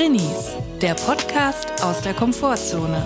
Drinnies, der Podcast aus der Komfortzone.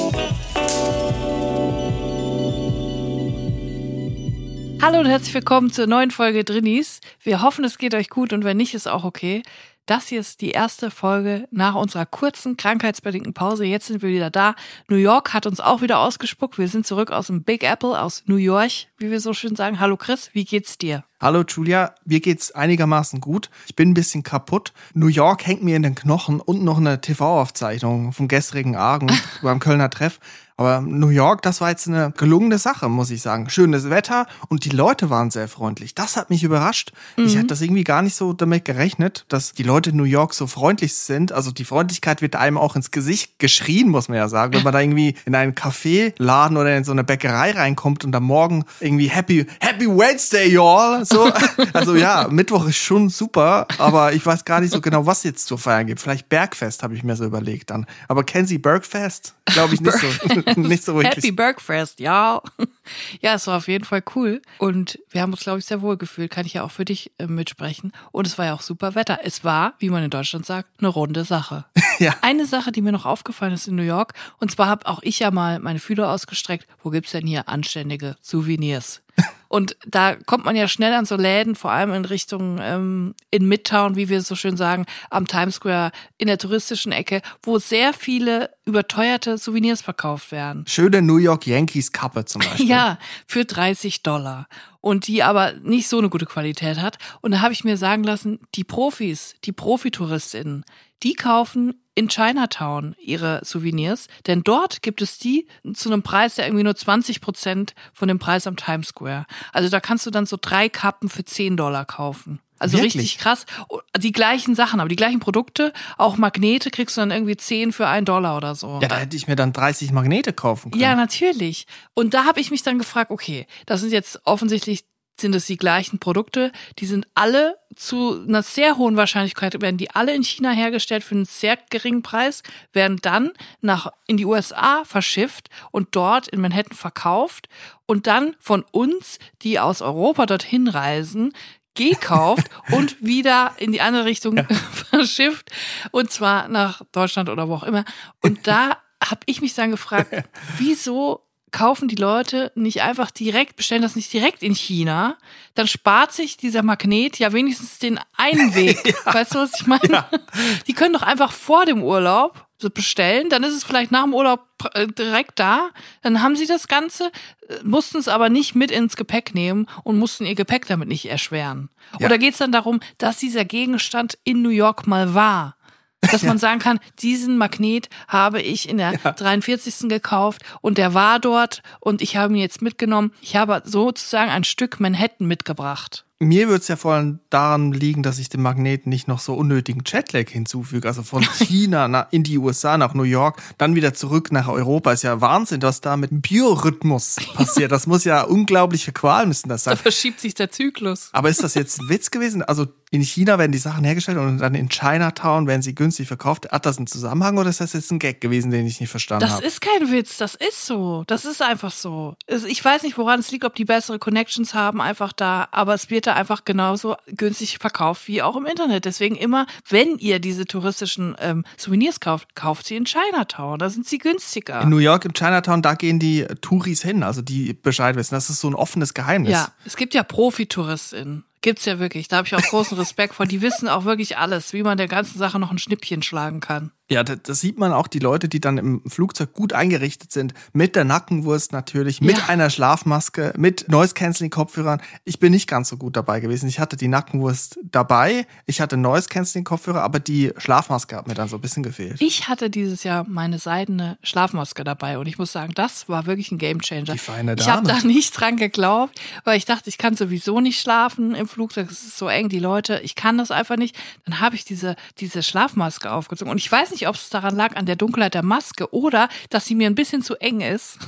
Hallo und herzlich willkommen zur neuen Folge Drinnies. Wir hoffen, es geht euch gut und wenn nicht, ist auch okay. Das hier ist die erste Folge nach unserer kurzen krankheitsbedingten Pause. Jetzt sind wir wieder da. New York hat uns auch wieder ausgespuckt. Wir sind zurück aus dem Big Apple, aus New York, wie wir so schön sagen. Hallo Chris, wie geht's dir? Hallo Julia, mir geht's einigermaßen gut. Ich bin ein bisschen kaputt. New York hängt mir in den Knochen und noch eine TV-Aufzeichnung vom gestrigen Abend beim Kölner Treff. Aber New York, das war jetzt eine gelungene Sache, muss ich sagen. Schönes Wetter und die Leute waren sehr freundlich. Das hat mich überrascht. Ich hätte das irgendwie gar nicht so damit gerechnet, dass die Leute in New York so freundlich sind. Also die Freundlichkeit wird einem auch ins Gesicht geschrien, muss man ja sagen. Wenn man da irgendwie in einen Kaffeeladen oder in so eine Bäckerei reinkommt und am Morgen irgendwie Happy Wednesday, y'all. So. Also ja, Mittwoch ist schon super, aber ich weiß gar nicht so genau, was jetzt zu feiern gibt. Vielleicht Bergfest, habe ich mir so überlegt dann. Aber kennen Sie Bergfest? Glaube ich nicht so. Nicht so wirklich. Happy Bergfest, ja. Ja, es war auf jeden Fall cool. Und wir haben uns, glaube ich, sehr wohl gefühlt. Kann ich ja auch für dich mitsprechen. Und es war ja auch super Wetter. Es war, wie man in Deutschland sagt, eine runde Sache. Ja. Eine Sache, die mir noch aufgefallen ist in New York. Und zwar habe auch ich ja mal meine Fühler ausgestreckt. Wo gibt's denn hier anständige Souvenirs? Und da kommt man ja schnell an so Läden, vor allem in Richtung in Midtown, wie wir so schön sagen, am Times Square, in der touristischen Ecke, wo sehr viele überteuerte Souvenirs verkauft werden. Schöne New York Yankees Kappe zum Beispiel. Ja, für $30. Und die aber nicht so eine gute Qualität hat. Und da habe ich mir sagen lassen, die Profis, die Profitouristinnen, die kaufen in Chinatown ihre Souvenirs, denn dort gibt es die zu einem Preis, der irgendwie nur 20% von dem Preis am Times Square. Also da kannst du dann so 3 Kappen für $10 kaufen. Also Wirklich? Richtig krass. Die gleichen Sachen, aber die gleichen Produkte, auch Magnete kriegst du dann irgendwie 10 für $1 oder so. Ja, da hätte ich mir dann 30 Magnete kaufen können. Ja, natürlich. Und da habe ich mich dann gefragt, okay, das sind jetzt offensichtlich sind es die gleichen Produkte, die sind alle zu einer sehr hohen Wahrscheinlichkeit, werden die alle in China hergestellt für einen sehr geringen Preis, werden dann in die USA verschifft und dort in Manhattan verkauft und dann von uns, die aus Europa dorthin reisen, gekauft und wieder in die andere Richtung verschifft und zwar nach Deutschland oder wo auch immer. Und da habe ich mich dann gefragt, wieso kaufen die Leute nicht einfach direkt, bestellen das nicht direkt in China, dann spart sich dieser Magnet ja wenigstens den einen Weg. Ja. Weißt du, was ich meine? Ja. Die können doch einfach vor dem Urlaub so bestellen, dann ist es vielleicht nach dem Urlaub direkt da, dann haben sie das Ganze, mussten es aber nicht mit ins Gepäck nehmen und mussten ihr Gepäck damit nicht erschweren. Ja. Oder geht es dann darum, dass dieser Gegenstand in New York mal war? Dass man sagen kann, diesen Magnet habe ich in der 43. gekauft und der war dort und ich habe ihn jetzt mitgenommen. Ich habe sozusagen ein Stück Manhattan mitgebracht. Mir würde es ja vor allem daran liegen, dass ich dem Magneten nicht noch so unnötigen Jetlag hinzufüge. Also von China in die USA nach New York, dann wieder zurück nach Europa. Ist ja Wahnsinn, was da mit dem Biorhythmus passiert. Das muss ja unglaubliche Qual müssen das sein. Da verschiebt sich der Zyklus. Aber ist das jetzt ein Witz gewesen? Also in China werden die Sachen hergestellt und dann in Chinatown werden sie günstig verkauft. Hat das einen Zusammenhang oder ist das jetzt ein Gag gewesen, den ich nicht verstanden habe? Das ist kein Witz, das ist so. Das ist einfach so. Ich weiß nicht, woran es liegt, ob die bessere Connections haben, einfach da. Aber es wird da einfach genauso günstig verkauft wie auch im Internet. Deswegen immer, wenn ihr diese touristischen Souvenirs kauft sie in Chinatown. Da sind sie günstiger. In New York, im Chinatown, da gehen die Touris hin, also die Bescheid wissen. Das ist so ein offenes Geheimnis. Ja, es gibt ja Profitouristinnen. Gibt's ja wirklich. Da habe ich auch großen Respekt vor. Die wissen auch wirklich alles, wie man der ganzen Sache noch ein Schnippchen schlagen kann. Ja, das sieht man auch, die Leute, die dann im Flugzeug gut eingerichtet sind, mit der Nackenwurst natürlich, mit einer Schlafmaske, mit Noise-Canceling-Kopfhörern. Ich bin nicht ganz so gut dabei gewesen. Ich hatte die Nackenwurst dabei, ich hatte Noise-Canceling-Kopfhörer, aber die Schlafmaske hat mir dann so ein bisschen gefehlt. Ich hatte dieses Jahr meine seidene Schlafmaske dabei und ich muss sagen, das war wirklich ein Gamechanger. Die feine Dame. Ich habe da nicht dran geglaubt, weil ich dachte, ich kann sowieso nicht schlafen im Flugzeug. Es ist so eng, die Leute, ich kann das einfach nicht. Dann habe ich diese Schlafmaske aufgezogen und ich weiß nicht, ob es daran lag, an der Dunkelheit der Maske oder, dass sie mir ein bisschen zu eng ist.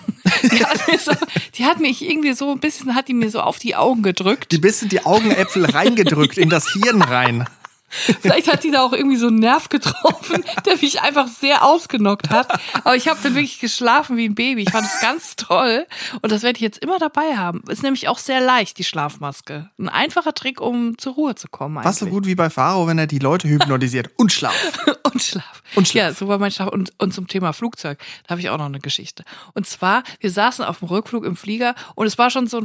Die hat mich irgendwie so ein bisschen, hat die mir so auf die Augen gedrückt. Die bisschen die Augenäpfel reingedrückt in das Hirn rein. Vielleicht hat die da auch irgendwie so einen Nerv getroffen, der mich einfach sehr ausgenockt hat. Aber ich habe dann wirklich geschlafen wie ein Baby. Ich fand es ganz toll. Und das werde ich jetzt immer dabei haben. Ist nämlich auch sehr leicht, die Schlafmaske. Ein einfacher Trick, um zur Ruhe zu kommen eigentlich. Fast so gut wie bei Faro, wenn er die Leute hypnotisiert. Und Schlaf. Und Schlaf. Und Schlaf. Ja, so war mein Schlaf. Und zum Thema Flugzeug, da habe ich auch noch eine Geschichte. Und zwar, wir saßen auf dem Rückflug im Flieger und es war schon so ein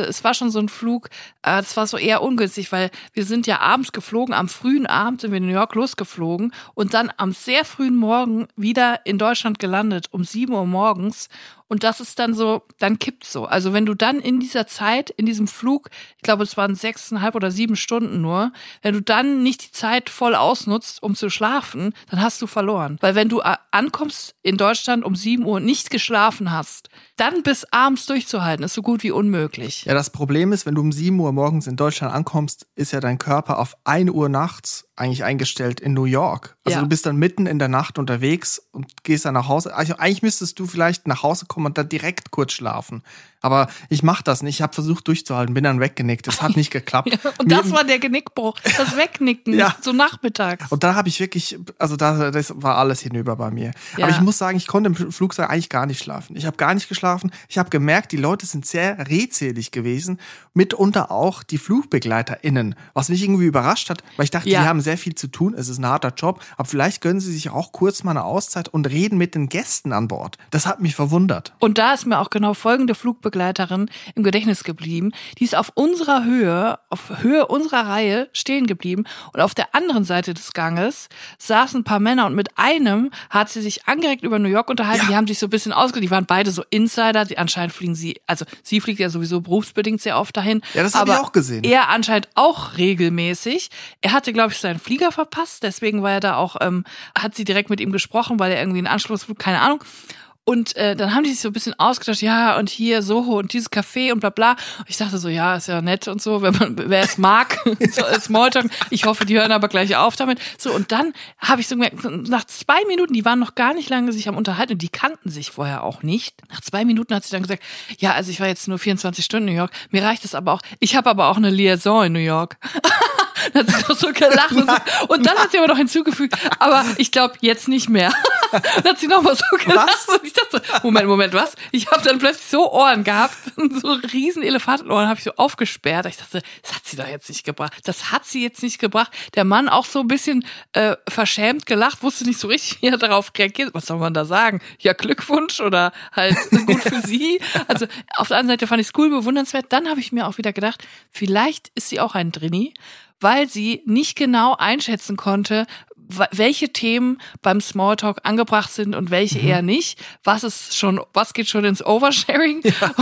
Flug, das war so eher ungünstig, weil wir sind ja abends geflogen, am frühen Abend sind wir in New York losgeflogen und dann am sehr frühen Morgen wieder in Deutschland gelandet, um 7 Uhr morgens. Und das ist dann so, dann kippt's so. Also wenn du dann in dieser Zeit, in diesem Flug, ich glaube, es waren 6,5 oder 7 Stunden nur, wenn du dann nicht die Zeit voll ausnutzt, um zu schlafen, dann hast du verloren. Weil wenn du ankommst in Deutschland um 7 Uhr nicht geschlafen hast, dann bis abends durchzuhalten, ist so gut wie unmöglich. Ja, das Problem ist, wenn du um 7 Uhr morgens in Deutschland ankommst, ist ja dein Körper auf 1 Uhr nachts eigentlich eingestellt in New York. Also Ja. du bist dann mitten in der Nacht unterwegs und gehst dann nach Hause. Also eigentlich müsstest du vielleicht nach Hause kommen und dann direkt kurz schlafen. Aber ich mach das nicht. Ich habe versucht durchzuhalten, bin dann weggenickt. Das hat nicht geklappt. Ja, und das war der Genickbruch, das Wegnicken, Ja. so nachmittags. Und da habe ich wirklich, also das war alles hinüber bei mir. Ja. Aber ich muss sagen, ich konnte im Flugzeug eigentlich gar nicht schlafen. Ich habe gar nicht geschlafen. Ich habe gemerkt, die Leute sind sehr redselig gewesen. Mitunter auch die FlugbegleiterInnen. Was mich irgendwie überrascht hat, weil ich dachte, Ja. die haben sehr viel zu tun. Es ist ein harter Job. Aber vielleicht gönnen sie sich auch kurz mal eine Auszeit und reden mit den Gästen an Bord. Das hat mich verwundert. Und da ist mir auch genau folgende Flugbegleiterin im Gedächtnis geblieben. Die ist auf unserer Höhe, auf Höhe unserer Reihe stehen geblieben. Und auf der anderen Seite des Ganges saßen ein paar Männer und mit einem hat sie sich angeregt über New York unterhalten. Ja. Die haben sich so ein bisschen ausgedacht. Die waren beide so Insider. Anscheinend fliegen sie, also sie fliegt ja sowieso berufsbedingt sehr oft dahin. Ja, das habe ich auch gesehen. Er anscheinend auch regelmäßig. Er hatte, glaube ich, seinen Flieger verpasst. Deswegen war er da auch, hat sie direkt mit ihm gesprochen, weil er irgendwie einen Anschlussflug, keine Ahnung. Und dann haben die sich so ein bisschen ausgedacht, ja, und hier Soho und dieses Café und bla bla. Und ich dachte so, ja, ist ja nett und so, wer es mag, so als Smalltalk. Ich hoffe, die hören aber gleich auf damit. So, und dann habe ich so gemerkt, nach 2 Minuten, die waren noch gar nicht lange sich am Unterhalten und die kannten sich vorher auch nicht. Nach 2 Minuten hat sie dann gesagt, ja, also ich war jetzt nur 24 Stunden in New York, mir reicht das aber auch. Ich habe aber auch eine Liaison in New York. Dann hat sie doch so gelacht und dann hat sie aber noch hinzugefügt, aber ich glaube jetzt nicht mehr. Dann hat sie nochmal so gelacht und ich dachte so, Moment, was? Ich habe dann plötzlich so Ohren gehabt, so riesen Elefantenohren habe ich so aufgesperrt. Ich dachte, das hat sie doch jetzt nicht gebracht. Das hat sie jetzt nicht gebracht. Der Mann auch so ein bisschen verschämt gelacht, wusste nicht so richtig, wie er darauf reagiert. Was soll man da sagen? Ja, Glückwunsch oder halt gut für sie. Also auf der anderen Seite fand ich es cool, bewundernswert. Dann habe ich mir auch wieder gedacht, vielleicht ist sie auch ein Drini, weil sie nicht genau einschätzen konnte, welche Themen beim Smalltalk angebracht sind und welche eher nicht. Was geht schon ins Oversharing? Ja.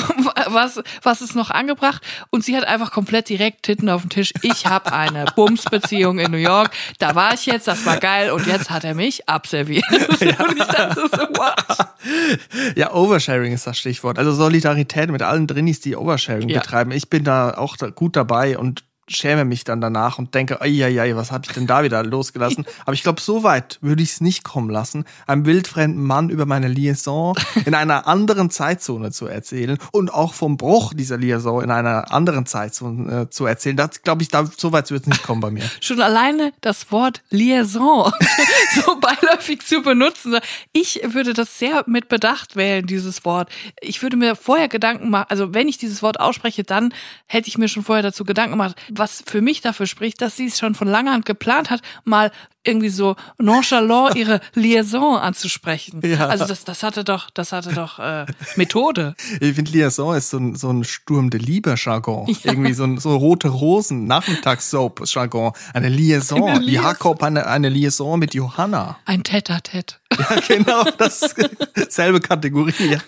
Was ist noch angebracht? Und sie hat einfach komplett direkt Titten auf den Tisch. Ich habe eine Bumsbeziehung in New York. Da war ich jetzt, das war geil und jetzt hat er mich abserviert. Ja. Und ich dachte so, what? Ja, Oversharing ist das Stichwort. Also Solidarität mit allen Drinis, die Oversharing betreiben. Ich bin da auch gut dabei und schäme mich dann danach und denke, ei, was habe ich denn da wieder losgelassen? Aber ich glaube, so weit würde ich es nicht kommen lassen, einem wildfremden Mann über meine Liaison in einer anderen Zeitzone zu erzählen und auch vom Bruch dieser Liaison in einer anderen Zeitzone zu erzählen. Das glaube ich, so weit wird es nicht kommen bei mir. Schon alleine das Wort Liaison so beiläufig zu benutzen. Ich würde das sehr mit Bedacht wählen, dieses Wort. Ich würde mir vorher Gedanken machen, also wenn ich dieses Wort ausspreche, dann hätte ich mir schon vorher dazu Gedanken gemacht, was für mich dafür spricht, dass sie es schon von langer Hand geplant hat, mal irgendwie so nonchalant ihre Liaison anzusprechen. Ja. Also das hatte doch Methode. Ich finde, Liaison ist so ein Sturm de Liebe-Jargon. Ja. Irgendwie so rote Rosen, Nachmittagssoap-Jargon. Eine Liaison. Wie Jakob eine Liaison mit Johanna. Ein Tête-à-Tête. Ja, genau, das ist selbe Kategorie. Ja.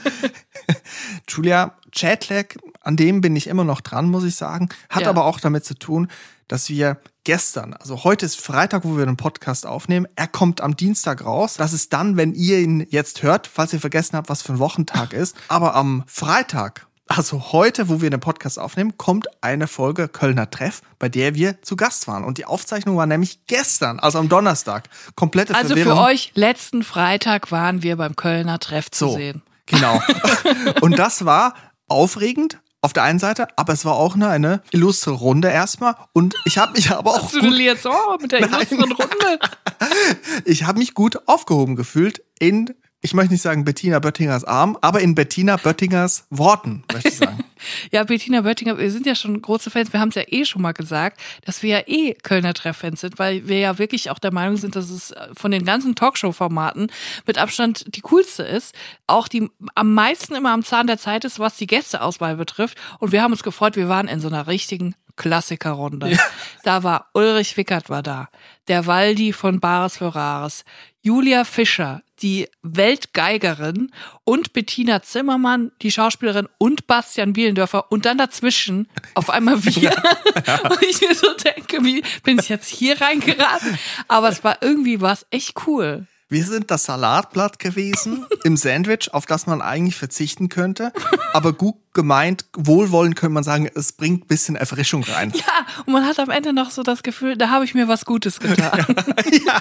Julia, Jetlag, an dem bin ich immer noch dran, muss ich sagen. Hat aber auch damit zu tun, dass wir gestern, also heute ist Freitag, wo wir den Podcast aufnehmen. Er kommt am Dienstag raus. Das ist dann, wenn ihr ihn jetzt hört, falls ihr vergessen habt, was für ein Wochentag ist. Aber am Freitag, also heute, wo wir den Podcast aufnehmen, kommt eine Folge Kölner Treff, bei der wir zu Gast waren. Und die Aufzeichnung war nämlich gestern, also am Donnerstag. Komplette Verwirrung. Also für euch, letzten Freitag waren wir beim Kölner Treff zu sehen. Genau. Und das war aufregend, auf der einen Seite, aber es war auch eine illustre Runde erstmal. Und ich habe mich aber auch Hast du denn jetzt mit der illustren Runde? Ich habe mich gut aufgehoben gefühlt in, ich möchte nicht sagen Bettina Böttingers Arm, aber in Bettina Böttingers Worten, möchte ich sagen. Ja, Bettina Böttinger, wir sind ja schon große Fans. Wir haben es ja schon mal gesagt, dass wir ja Kölner Treffans sind, weil wir ja wirklich auch der Meinung sind, dass es von den ganzen Talkshow-Formaten mit Abstand die coolste ist. Auch die am meisten immer am Zahn der Zeit ist, was die Gästeauswahl betrifft. Und wir haben uns gefreut, wir waren in so einer richtigen Klassikerrunde. Ja. Da war Ulrich Wickert war da, der Waldi von Bares für Rares, Julia Fischer, die Weltgeigerin und Bettina Zimmermann, die Schauspielerin und Bastian Bielendörfer und dann dazwischen auf einmal wir. Ja. Und ich mir so denke, wie bin ich jetzt hier reingeraten? Aber es war irgendwie echt cool. Wir sind das Salatblatt gewesen im Sandwich, auf das man eigentlich verzichten könnte. Aber gut gemeint, wohlwollend könnte man sagen, es bringt ein bisschen Erfrischung rein. Ja, und man hat am Ende noch so das Gefühl, da habe ich mir was Gutes getan. Ja.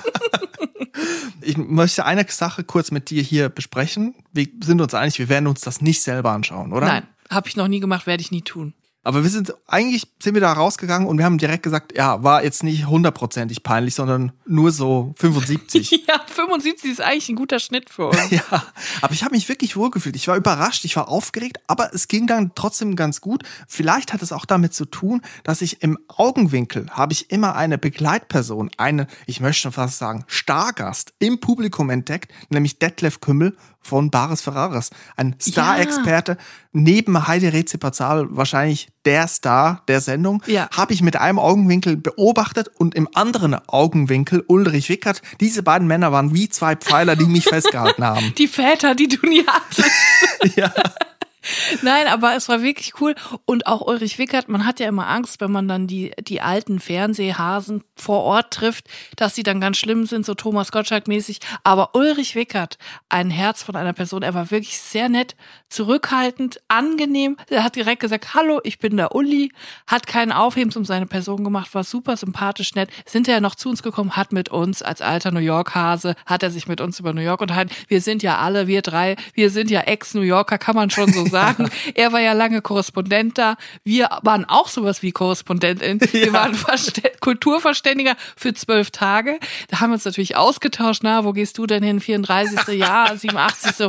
Ich möchte eine Sache kurz mit dir hier besprechen. Wir sind uns einig, wir werden uns das nicht selber anschauen, oder? Nein, habe ich noch nie gemacht, werde ich nie tun. Aber sind wir da rausgegangen und wir haben direkt gesagt, ja, war jetzt nicht 100%ig peinlich, sondern nur so 75. Ja, 75 ist eigentlich ein guter Schnitt für uns. Ja, aber ich habe mich wirklich wohlgefühlt. Ich war überrascht, ich war aufgeregt, aber es ging dann trotzdem ganz gut. Vielleicht hat es auch damit zu tun, dass ich im Augenwinkel habe ich immer eine Begleitperson, ich möchte schon fast sagen, Stargast im Publikum entdeckt, nämlich Detlef Kümmel von Bares für Rares. Ein Star-Experte, neben Heidi Rezipazal wahrscheinlich der Star der Sendung, habe ich mit einem Augenwinkel beobachtet und im anderen Augenwinkel Ulrich Wickert. Diese beiden Männer waren wie zwei Pfeiler, die mich festgehalten haben. Die Väter, die du nie hattest. Ja. Nein, aber es war wirklich cool. Und auch Ulrich Wickert, man hat ja immer Angst, wenn man dann die alten Fernsehhasen vor Ort trifft, dass sie dann ganz schlimm sind, so Thomas Gottschalk-mäßig. Aber Ulrich Wickert, ein Herz von einer Person, er war wirklich sehr nett, zurückhaltend, angenehm. Er hat direkt gesagt, hallo, ich bin der Uli, hat keinen Aufhebens um seine Person gemacht, war super sympathisch, nett. Sind er noch zu uns gekommen, hat mit uns als alter New York-Hase, hat er sich mit uns über New York unterhalten. Wir sind ja alle, wir drei, wir sind ja Ex-New Yorker, kann man schon so sagen. Er war ja lange Korrespondent da. Wir waren auch sowas wie Korrespondentin. Wir waren Kulturverständiger für 12 Tage. Da haben wir uns natürlich ausgetauscht. Na, wo gehst du denn hin? 34. Jahr, 87.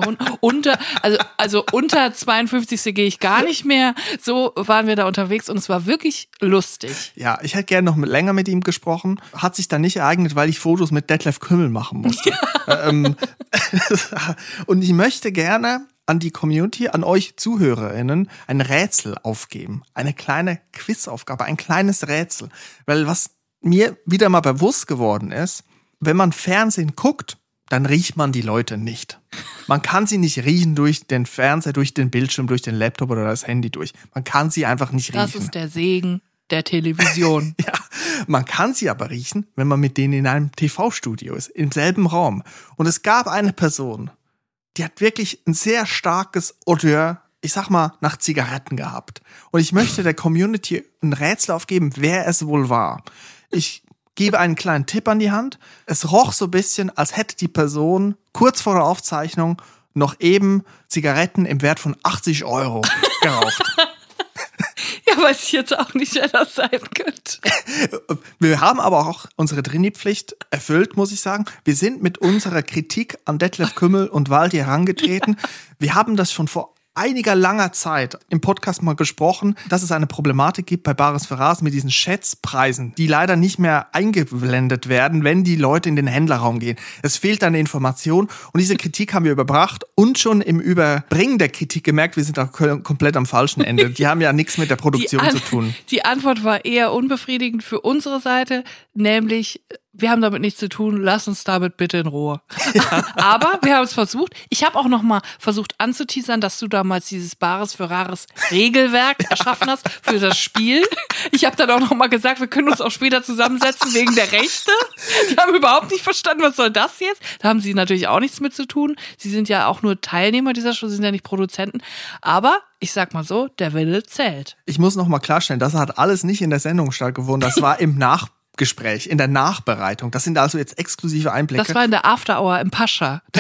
Also unter 52. gehe ich gar nicht mehr. So waren wir da unterwegs und es war wirklich lustig. Ja, ich hätte gerne noch länger mit ihm gesprochen. Hat sich dann nicht ereignet, weil ich Fotos mit Detlef Kümmel machen musste. Ja. Und ich möchte gerne an die Community, an euch ZuhörerInnen ein Rätsel aufgeben. Eine kleine Quizaufgabe, ein kleines Rätsel. Weil was mir wieder mal bewusst geworden ist, wenn man Fernsehen guckt, dann riecht man die Leute nicht. Man kann sie nicht riechen durch den Fernseher, durch den Bildschirm, durch den Laptop oder das Handy durch. Man kann sie einfach nicht riechen. Das ist der Segen der Television. Ja, man kann sie aber riechen, wenn man mit denen in einem TV-Studio ist, im selben Raum. Und es gab eine Person, die hat wirklich ein sehr starkes Odeur, ich sag mal, nach Zigaretten gehabt. Und ich möchte der Community ein Rätsel aufgeben, wer es wohl war. Ich gebe einen kleinen Tipp an die Hand. Es roch so ein bisschen, als hätte die Person kurz vor der Aufzeichnung noch eben Zigaretten im Wert von 80 € geraucht. Ja, weiß ich jetzt auch nicht, wer das sein könnte. Wir haben aber auch unsere Trainee-Pflicht erfüllt, muss ich sagen. Wir sind mit unserer Kritik an Detlef Kümmel und Waldi herangetreten. Ja. Wir haben das schon vor einiger langer Zeit im Podcast mal gesprochen, dass es eine Problematik gibt bei Bares für Rares mit diesen Schätzpreisen, die leider nicht mehr eingeblendet werden, wenn die Leute in den Händlerraum gehen. Es fehlt eine Information und diese Kritik haben wir überbracht und schon im Überbringen der Kritik gemerkt, wir sind da komplett am falschen Ende. Die haben ja nichts mit der Produktion zu tun. Die Antwort war eher unbefriedigend für unsere Seite, nämlich wir haben damit nichts zu tun, lass uns damit bitte in Ruhe. Ja. Aber wir haben es versucht. Ich habe auch noch mal versucht anzuteasern, dass du damals dieses Bares für Rares Regelwerk erschaffen hast für das Spiel. Ich habe dann auch noch mal gesagt, wir können uns auch später zusammensetzen wegen der Rechte. Die haben überhaupt nicht verstanden, was soll das jetzt? Da haben sie natürlich auch nichts mit zu tun. Sie sind ja auch nur Teilnehmer dieser Show, sie sind ja nicht Produzenten. Aber ich sag mal so, der Wille zählt. Ich muss noch mal klarstellen, das hat alles nicht in der Sendung stattgefunden. Das war im Nachgespräch, in der Nachbereitung. Das sind also jetzt exklusive Einblicke. Das war in der After-Hour im Pascha. Da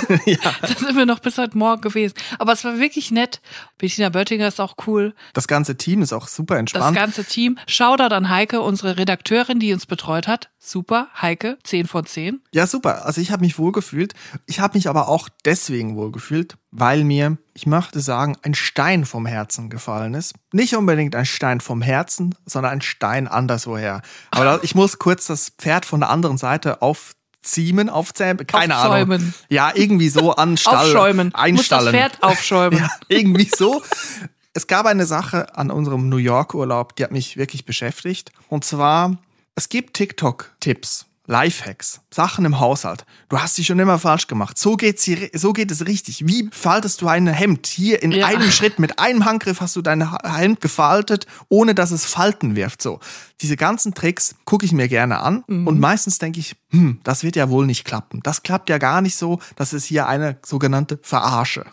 sind wir noch bis heute Morgen gewesen. Aber es war wirklich nett. Bettina Böttinger ist auch cool. Das ganze Team ist auch super entspannt. Das ganze Team. Shoutout an Heike, unsere Redakteurin, die uns betreut hat. Super, Heike, 10 von 10. Ja, super. Also ich habe mich wohlgefühlt. Ich habe mich aber auch deswegen wohlgefühlt, weil mir, ich möchte sagen, ein Stein vom Herzen gefallen ist. Nicht unbedingt ein Stein vom Herzen, sondern ein Stein anderswoher. Aber ich muss kurz das Pferd von der anderen Seite aufzähmen, keine Ahnung. Ja, irgendwie so anstallen. Aufschäumen. Einstallen. Muss das Pferd aufschäumen. Ja, irgendwie so. Es gab eine Sache an unserem New York-Urlaub, die hat mich wirklich beschäftigt. Und zwar, es gibt TikTok-Tipps, Lifehacks, Sachen im Haushalt. Du hast sie schon immer falsch gemacht. So geht es richtig. Wie faltest du ein Hemd? Hier in einem Schritt, mit einem Handgriff hast du dein Hemd gefaltet, ohne dass es Falten wirft. So, diese ganzen Tricks gucke ich mir gerne an und meistens denke ich, das wird ja wohl nicht klappen. Das klappt ja gar nicht so. Das ist hier eine sogenannte Verarsche.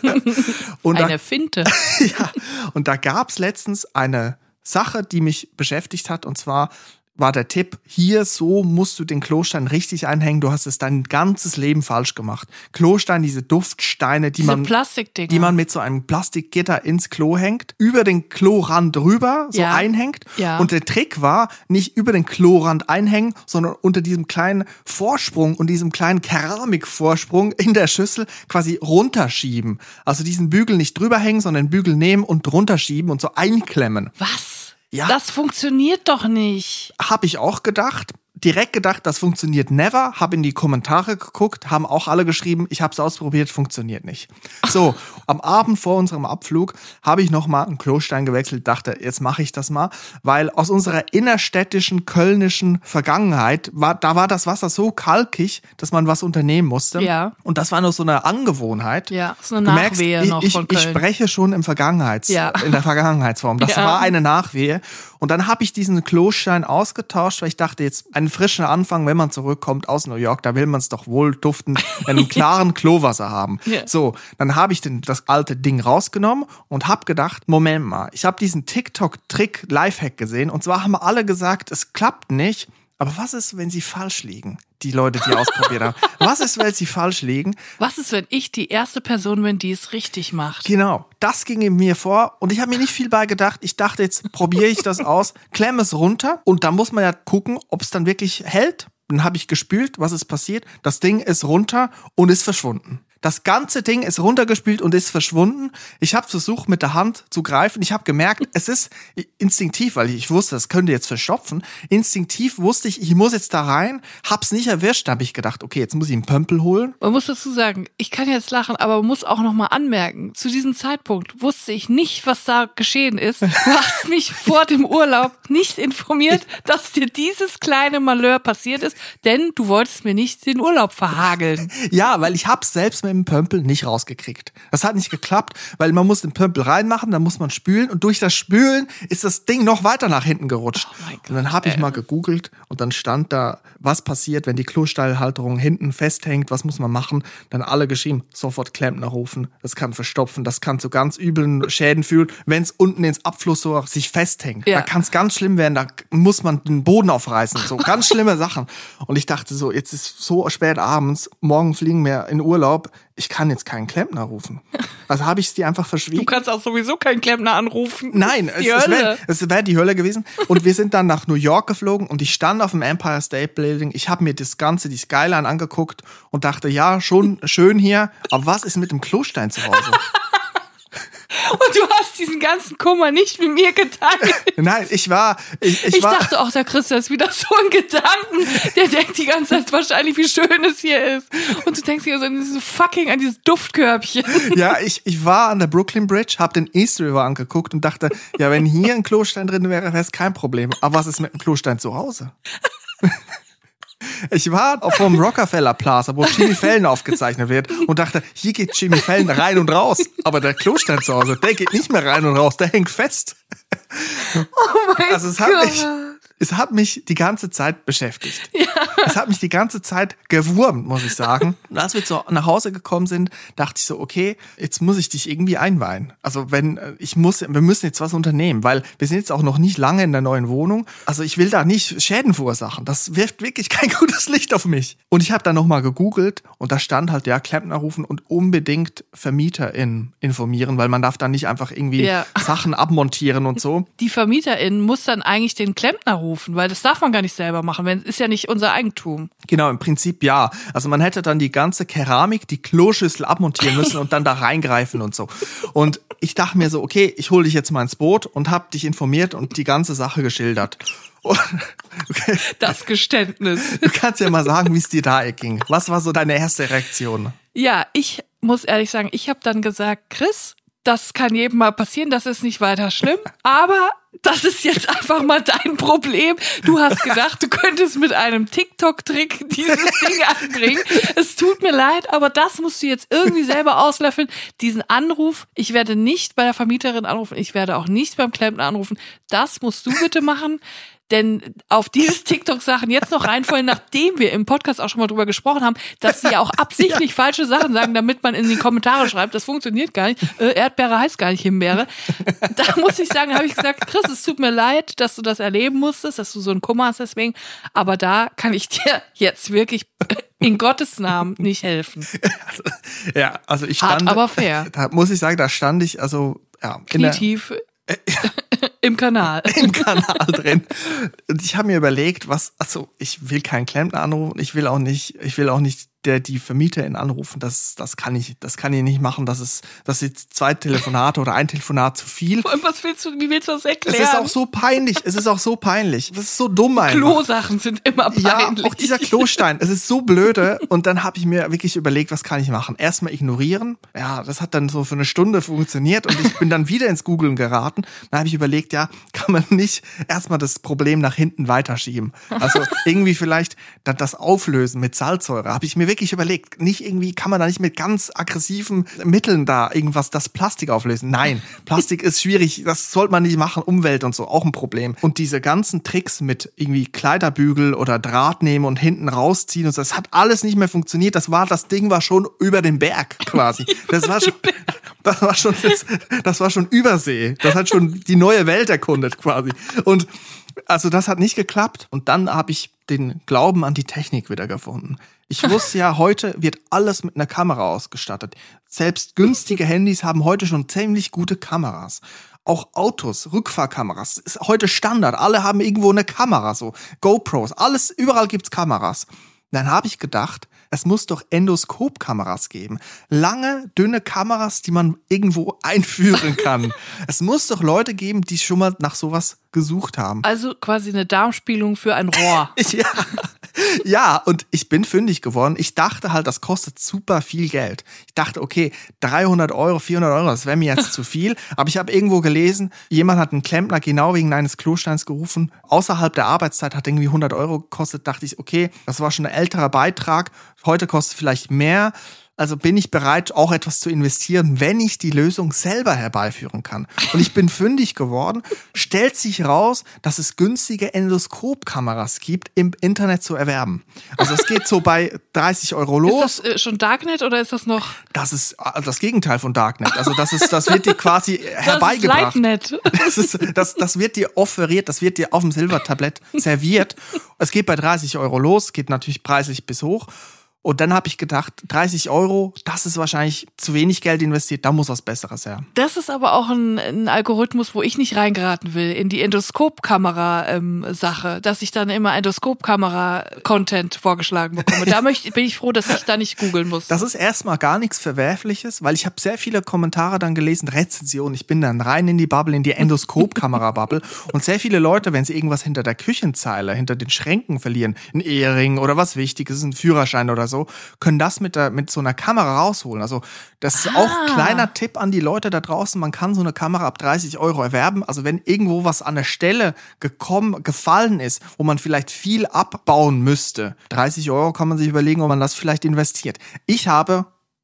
Und eine Finte. Ja, und da gab's letztens eine Sache, die mich beschäftigt hat, und zwar war der Tipp, hier so musst du den Klostein richtig einhängen, du hast es dein ganzes Leben falsch gemacht. Klostein, diese Duftsteine, die man mit so einem Plastikgitter ins Klo hängt, über den Klorand drüber so einhängt. Ja. Und der Trick war, nicht über den Klorand einhängen, sondern unter diesem kleinen Vorsprung und diesem kleinen Keramikvorsprung in der Schüssel quasi runterschieben. Also diesen Bügel nicht drüber hängen, sondern den Bügel nehmen und runterschieben und so einklemmen. Was? Ja. Das funktioniert doch nicht. Habe ich auch gedacht. Direkt gedacht, das funktioniert never. Habe in die Kommentare geguckt, haben auch alle geschrieben, ich habe es ausprobiert, funktioniert nicht. So, am Abend vor unserem Abflug habe ich nochmal einen Klostein gewechselt, dachte, jetzt mache ich das mal, weil aus unserer innerstädtischen, kölnischen Vergangenheit war das Wasser so kalkig, dass man was unternehmen musste. Ja. Und das war nur so eine Angewohnheit. Ja, so eine Nachwehe noch von Köln. Ich spreche schon in der Vergangenheitsform. Das war eine Nachwehe. Und dann habe ich diesen Klostein ausgetauscht, weil ich dachte, jetzt einen frischen Anfang, wenn man zurückkommt aus New York, da will man es doch wohl duftend in einem klaren Klowasser haben. Yeah. So, dann habe ich das alte Ding rausgenommen und habe gedacht, Moment mal, ich habe diesen TikTok-Trick Lifehack gesehen und zwar haben alle gesagt, es klappt nicht. Aber was ist, wenn sie falsch liegen? Die Leute, die ausprobiert haben. Was ist, wenn sie falsch liegen? Was ist, wenn ich die erste Person bin, die es richtig macht? Genau, das ging in mir vor und ich habe mir nicht viel bei gedacht. Ich dachte, jetzt probiere ich das aus, klemme es runter und da muss man ja gucken, ob es dann wirklich hält. Dann habe ich gespült, was ist passiert? Das Ding ist runter und ist verschwunden. Das ganze Ding ist runtergespült und ist verschwunden. Ich habe versucht, mit der Hand zu greifen. Ich habe gemerkt, es ist instinktiv, weil ich wusste, das könnte jetzt verstopfen. Instinktiv wusste ich muss jetzt da rein. Hab's nicht erwischt. Da habe ich gedacht, okay, jetzt muss ich einen Pömpel holen. Man muss dazu sagen, ich kann jetzt lachen, aber man muss auch nochmal anmerken, zu diesem Zeitpunkt wusste ich nicht, was da geschehen ist. Du hast mich vor dem Urlaub nicht informiert, dass dir dieses kleine Malheur passiert ist, denn du wolltest mir nicht den Urlaub verhageln. Ja, weil ich hab's selbst mit dem Pömpel nicht rausgekriegt. Das hat nicht geklappt, weil man muss den Pömpel reinmachen, dann muss man spülen und durch das Spülen ist das Ding noch weiter nach hinten gerutscht. Oh mein Gott, und dann habe ich mal gegoogelt und dann stand da, was passiert, wenn die Klosteilhalterung hinten festhängt, was muss man machen? Dann alle geschrieben, sofort Klempner rufen, das kann verstopfen, das kann zu ganz üblen Schäden führen, wenn es unten ins Abflussrohr sich festhängt. Ja. Da kann es ganz schlimm werden, da muss man den Boden aufreißen, so ganz schlimme Sachen. Und ich dachte so, jetzt ist so spät abends, morgen fliegen wir in Urlaub, ich kann jetzt keinen Klempner rufen. Also habe ich es dir einfach verschwiegen. Du kannst auch sowieso keinen Klempner anrufen. Nein, es wäre die Hölle gewesen. Und wir sind dann nach New York geflogen und ich stand auf dem Empire State Building. Ich habe mir die Skyline angeguckt und dachte, ja, schon schön hier, aber was ist mit dem Klostein zu Hause? Und du hast diesen ganzen Kummer nicht mit mir geteilt. Nein, ich dachte auch, der Christian ist wieder so ein Gedanken. Der denkt die ganze Zeit wahrscheinlich, wie schön es hier ist. Und du denkst dir so an dieses Duftkörbchen. Ja, ich war an der Brooklyn Bridge, hab den East River angeguckt und dachte, ja, wenn hier ein Klostein drin wäre, wäre es kein Problem. Aber was ist mit dem Klostein zu Hause? Ich war auf dem Rockefeller Plaza, wo Jimmy Fallon aufgezeichnet wird und dachte, hier geht Jimmy Fallon rein und raus. Aber der Klostein zu Hause, der geht nicht mehr rein und raus, der hängt fest. Oh mein Gott. es hat mich die ganze Zeit beschäftigt. Ja. Es hat mich die ganze Zeit gewurmt, muss ich sagen. Und als wir so nach Hause gekommen sind, dachte ich so, okay, jetzt muss ich dich irgendwie einweihen. Also wir müssen jetzt was unternehmen, weil wir sind jetzt auch noch nicht lange in der neuen Wohnung. Also ich will da nicht Schäden verursachen. Das wirft wirklich kein gutes Licht auf mich. Und ich habe dann nochmal gegoogelt und da stand halt, ja, Klempner rufen und unbedingt VermieterInnen informieren, weil man darf dann nicht einfach irgendwie Sachen abmontieren und so. Die VermieterInnen muss dann eigentlich den Klempner rufen, weil das darf man gar nicht selber machen, ist ja nicht unser Eigentum. Genau, im Prinzip ja. Also man hätte dann die ganze Keramik, die Kloschüssel abmontieren müssen und dann da reingreifen und so. Und ich dachte mir so, okay, ich hole dich jetzt mal ins Boot und habe dich informiert und die ganze Sache geschildert. Okay. Das Geständnis. Du kannst ja mal sagen, wie es dir da ging. Was war so deine erste Reaktion? Ja, ich muss ehrlich sagen, ich habe dann gesagt, Chris, das kann jedem mal passieren, das ist nicht weiter schlimm, aber das ist jetzt einfach mal dein Problem. Du hast gedacht, du könntest mit einem TikTok-Trick dieses Ding anbringen. Es tut mir leid, aber das musst du jetzt irgendwie selber auslöffeln. Diesen Anruf, ich werde nicht bei der Vermieterin anrufen, ich werde auch nicht beim Klempner anrufen. Das musst du bitte machen. Denn auf dieses TikTok-Sachen jetzt noch reinfallen, nachdem wir im Podcast auch schon mal drüber gesprochen haben, dass sie ja auch absichtlich falsche Sachen sagen, damit man in die Kommentare schreibt, das funktioniert gar nicht. Erdbeere heißt gar nicht Himbeere. Da muss ich sagen, habe ich gesagt, Chris, es tut mir leid, dass du das erleben musstest, dass du so einen Kummer hast deswegen. Aber da kann ich dir jetzt wirklich in Gottes Namen nicht helfen. Ja, also ich stand. Hart, aber fair. Da muss ich sagen, da stand ich knietief im Kanal. Im Kanal drin. Und ich habe mir überlegt, ich will keinen Klempner anrufen, ich will auch nicht die VermieterInnen anrufen, das kann ich nicht machen, das ist 2 Telefonate oder ein Telefonat zu viel. Und wie willst du das erklären? Es ist auch so peinlich, das ist so dumm einfach. Klosachen sind immer peinlich. Ja, auch dieser Klostein, es ist so blöde und dann habe ich mir wirklich überlegt, was kann ich machen? Erstmal ignorieren, ja, das hat dann so für eine Stunde funktioniert und ich bin dann wieder ins Googlen geraten, dann habe ich überlegt, ja, kann man nicht erstmal das Problem nach hinten weiterschieben, also irgendwie vielleicht das auflösen mit Salzsäure, habe ich mir wirklich überlegt, nicht irgendwie, kann man da nicht mit ganz aggressiven Mitteln da irgendwas, das Plastik auflösen? Nein, Plastik ist schwierig, das sollte man nicht machen, Umwelt und so, auch ein Problem. Und diese ganzen Tricks mit irgendwie Kleiderbügel oder Draht nehmen und hinten rausziehen und so, das hat alles nicht mehr funktioniert, das Ding war schon über den Berg quasi. Das war schon Übersee, das hat schon die neue Welt erkundet quasi. Und also das hat nicht geklappt und dann habe ich den Glauben an die Technik wieder gefunden. Ich wusste ja, heute wird alles mit einer Kamera ausgestattet. Selbst günstige Handys haben heute schon ziemlich gute Kameras. Auch Autos, Rückfahrkameras, ist heute Standard. Alle haben irgendwo eine Kamera, so GoPros, alles, überall gibt's Kameras. Dann habe ich gedacht, es muss doch Endoskopkameras geben. Lange, dünne Kameras, die man irgendwo einführen kann. Es muss doch Leute geben, die schon mal nach sowas gesucht haben. Also quasi eine Darmspiegelung für ein Rohr. Ja, und ich bin fündig geworden. Ich dachte halt, das kostet super viel Geld. Ich dachte, okay, 300 Euro, 400 Euro, das wäre mir jetzt zu viel. Aber ich habe irgendwo gelesen, jemand hat einen Klempner genau wegen eines Klosteins gerufen. Außerhalb der Arbeitszeit hat irgendwie 100 Euro gekostet. Dachte ich, okay, das war schon ein älterer Beitrag. Heute kostet es vielleicht mehr. Also bin ich bereit, auch etwas zu investieren, wenn ich die Lösung selber herbeiführen kann. Und ich bin fündig geworden. Stellt sich raus, dass es günstige Endoskopkameras gibt, im Internet zu erwerben. Also es geht so bei 30 Euro los. Ist das schon Darknet oder ist das noch? Das ist das Gegenteil von Darknet. Also das wird dir quasi herbeigebracht. Das wird dir offeriert, das wird dir auf dem Silbertablett serviert. Es geht bei 30 Euro los, geht natürlich preislich bis hoch. Und dann habe ich gedacht, 30 Euro, das ist wahrscheinlich zu wenig Geld investiert, da muss was Besseres her. Das ist aber auch ein Algorithmus, wo ich nicht reingeraten will, in die Endoskopkamera-Sache, dass ich dann immer Endoskopkamera-Content vorgeschlagen bekomme. Bin ich froh, dass ich da nicht googeln muss. Das ist erstmal gar nichts Verwerfliches, weil ich habe sehr viele Kommentare dann gelesen, Rezensionen. Ich bin dann rein in die Bubble, in die Endoskopkamera-Bubble. Und sehr viele Leute, wenn sie irgendwas hinter der Küchenzeile, hinter den Schränken verlieren, ein Ehering oder was Wichtiges, ein Führerschein oder so, können das mit so einer Kamera rausholen. Also das ist auch ein kleiner Tipp an die Leute da draußen. Man kann so eine Kamera ab 30 Euro erwerben. Also wenn irgendwo was an der Stelle gefallen ist, wo man vielleicht viel abbauen müsste, 30 Euro kann man sich überlegen, ob man das vielleicht investiert. Ich habe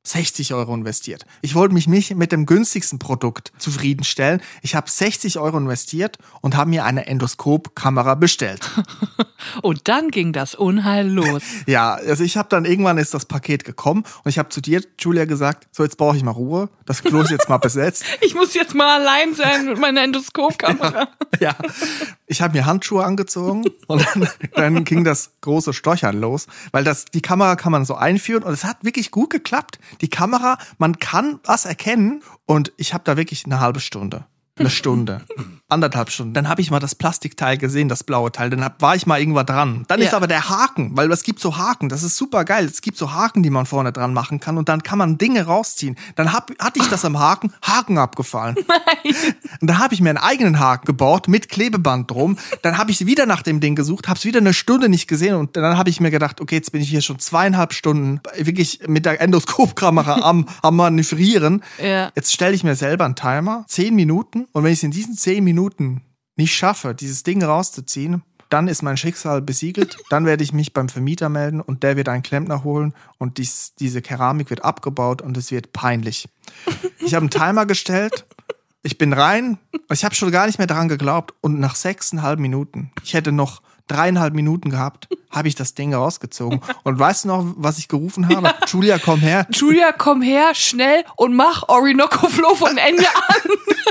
60 Euro investiert. Ich wollte mich nicht mit dem günstigsten Produkt zufriedenstellen. Ich habe 60 Euro investiert und habe mir eine Endoskopkamera bestellt. Und dann ging das Unheil los. Ja, also ich habe dann irgendwann ist das Paket gekommen und ich habe zu dir, Julia, gesagt, so jetzt brauche ich mal Ruhe. Das Klo ist jetzt mal besetzt. Ich muss jetzt mal allein sein mit meiner Endoskopkamera. Ja, ich habe mir Handschuhe angezogen und dann ging das große Stochern los, weil die Kamera kann man so einführen und es hat wirklich gut geklappt. Die Kamera, man kann was erkennen und ich habe da wirklich eine halbe Stunde. Eine Stunde, 1,5 Stunden. Dann habe ich mal das Plastikteil gesehen, das blaue Teil. Dann war ich mal irgendwo dran. Dann ist aber der Haken, weil es gibt so Haken. Das ist super geil. Es gibt so Haken, die man vorne dran machen kann und dann kann man Dinge rausziehen. Dann hatte ich das am Haken abgefallen. Nein. Und dann habe ich mir einen eigenen Haken gebaut mit Klebeband drum. Dann habe ich wieder nach dem Ding gesucht, habe es wieder eine Stunde nicht gesehen und dann habe ich mir gedacht, okay, jetzt bin ich hier schon 2,5 Stunden wirklich mit der Endoskopkamera am Manövrieren. Ja. Jetzt stelle ich mir selber einen Timer, 10 Minuten. Und wenn ich es in diesen 10 Minuten nicht schaffe, dieses Ding rauszuziehen, dann ist mein Schicksal besiegelt. Dann werde ich mich beim Vermieter melden und der wird einen Klempner holen und diese Keramik wird abgebaut und es wird peinlich. Ich habe einen Timer gestellt, ich bin rein, ich habe schon gar nicht mehr daran geglaubt und nach 6,5 Minuten, ich hätte noch 3,5 Minuten gehabt, habe ich das Ding rausgezogen. Und weißt du noch, was ich gerufen habe? Ja. Julia, komm her. Julia, komm her, schnell und mach Orinoco Flow von Ende an.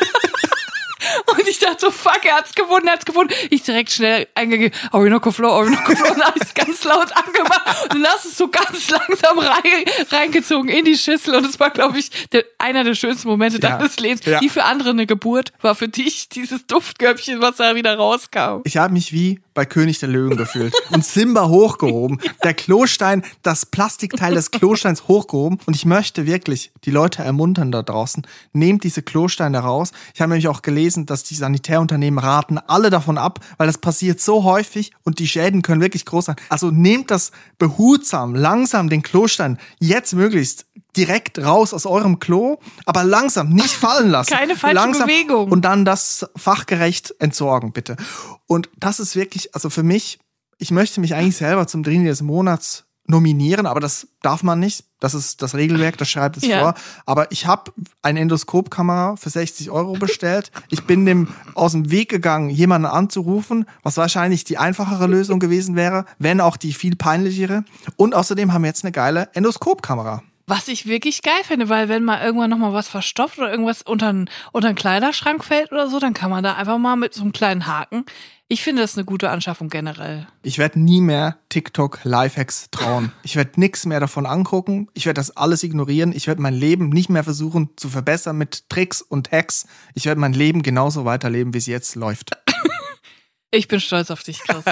Und ich dachte so, fuck, er hat's gewonnen. Ich direkt schnell eingegeben, Orinoco Flow, und dann habe ich es ganz laut angemacht und dann hast es so ganz langsam reingezogen in die Schüssel und es war, glaube ich, einer der schönsten Momente deines Lebens. Ja. Wie für andere eine Geburt war für dich dieses Duftkörbchen, was da wieder rauskam. Ich habe mich wie bei König der Löwen gefühlt und Simba hochgehoben. Der Klostein, das Plastikteil des Klosteins hochgehoben und ich möchte wirklich die Leute ermuntern da draußen, nehmt diese Klosteine raus. Ich habe nämlich auch gelesen, dass die Sanitärunternehmen raten alle davon ab, weil das passiert so häufig und die Schäden können wirklich groß sein. Also nehmt das behutsam, langsam den Klostein jetzt möglichst direkt raus aus eurem Klo, aber langsam, nicht fallen lassen. Keine falsche Bewegung. Und dann das fachgerecht entsorgen, bitte. Und das ist wirklich, also für mich, ich möchte mich eigentlich selber zum Drini des Monats nominieren, aber das darf man nicht. Das ist das Regelwerk, das schreibt es vor. Aber ich habe eine Endoskopkamera für 60 Euro bestellt. Ich bin dem aus dem Weg gegangen, jemanden anzurufen, was wahrscheinlich die einfachere Lösung gewesen wäre, wenn auch die viel peinlichere. Und außerdem haben wir jetzt eine geile Endoskopkamera. Was ich wirklich geil finde, weil wenn mal irgendwann nochmal was verstopft oder irgendwas unter einen Kleiderschrank fällt oder so, dann kann man da einfach mal mit so einem kleinen Haken. Ich finde das eine gute Anschaffung generell. Ich werde nie mehr TikTok-Lifehacks trauen. Ich werde nichts mehr davon angucken. Ich werde das alles ignorieren. Ich werde mein Leben nicht mehr versuchen zu verbessern mit Tricks und Hacks. Ich werde mein Leben genauso weiterleben, wie es jetzt läuft. Ich bin stolz auf dich, Chris.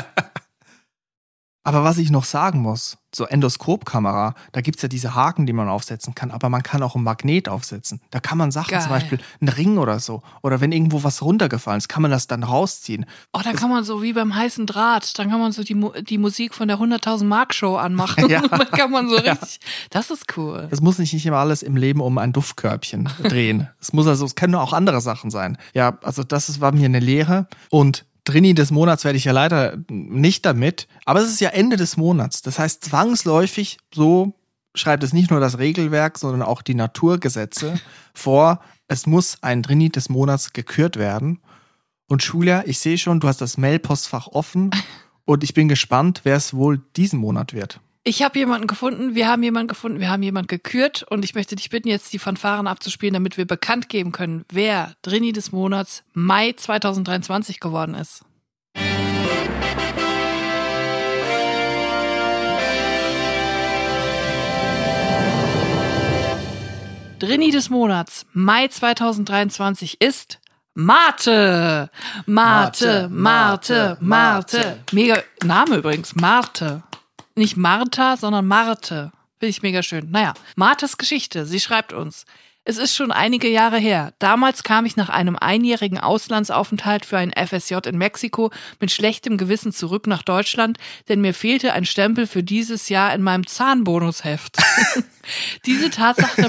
Aber was ich noch sagen muss, so Endoskopkamera, da gibt's ja diese Haken, die man aufsetzen kann, aber man kann auch ein Magnet aufsetzen. Da kann man Sachen, zum Beispiel einen Ring oder so, oder wenn irgendwo was runtergefallen ist, kann man das dann rausziehen. Oh, da kann man so wie beim heißen Draht, dann kann man so die Musik von der 100.000 Mark Show anmachen. Ja. Und dann kann man so richtig, das ist cool. Es muss nicht immer alles im Leben um ein Duftkörbchen drehen. Es können auch andere Sachen sein. Ja, also war mir eine Lehre und Drini des Monats werde ich ja leider nicht damit, aber es ist ja Ende des Monats. Das heißt zwangsläufig, so schreibt es nicht nur das Regelwerk, sondern auch die Naturgesetze vor, es muss ein Drini des Monats gekürt werden. Und Julia, ich sehe schon, du hast das Mailpostfach offen und ich bin gespannt, wer es wohl diesen Monat wird. Ich habe jemanden gefunden, wir haben jemanden gekürt und ich möchte dich bitten, jetzt die Fanfaren abzuspielen, damit wir bekannt geben können, wer Drini des Monats Mai 2023 geworden ist. Drini des Monats Mai 2023 ist Marte. Marte. Mega Name übrigens, Marte. Nicht Martha, sondern Marte. Finde ich mega schön. Naja, Martes Geschichte. Sie schreibt uns: Es ist schon einige Jahre her. Damals kam ich nach einem einjährigen Auslandsaufenthalt für ein FSJ in Mexiko mit schlechtem Gewissen zurück nach Deutschland, denn mir fehlte ein Stempel für dieses Jahr in meinem Zahnbonusheft. Diese Tatsache